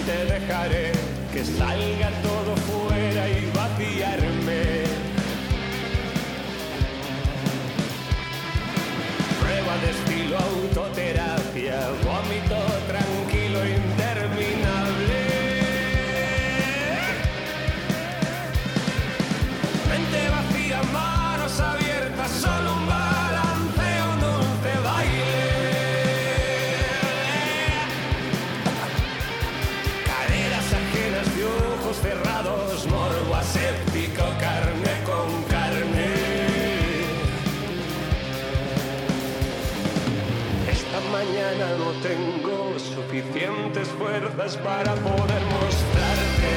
te dejaré que salga todo fuera y vaciarme. Prueba de estilo autoterapia, vómito tranquilo interminable. Mente vacía, manos abiertas, solo un balanceo, un dulce baile. Caderas ajenas de ojos cerrados, morbo aséptico, carne con carne. Esta mañana no tengo suficientes fuerzas para poder mostrarte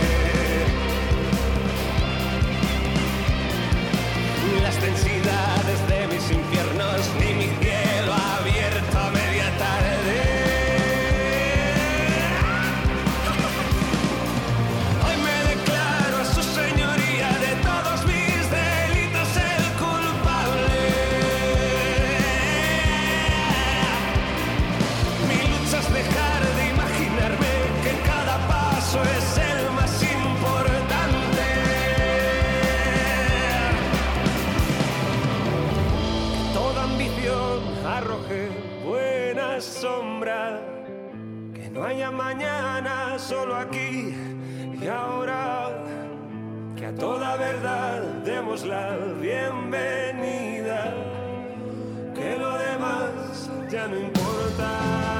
las densidades de mis infiernos, ni mi cielo abierto a media tarde. Hoy me declaro a su señoría de todos mis delitos el culpable. Mi lucha es dejar de imaginarme que cada paso es el más importante. Toda ambición arroje buena sombra, que no haya mañana, solo aquí y ahora, que a toda verdad demos la bienvenida, que lo demás ya no importa.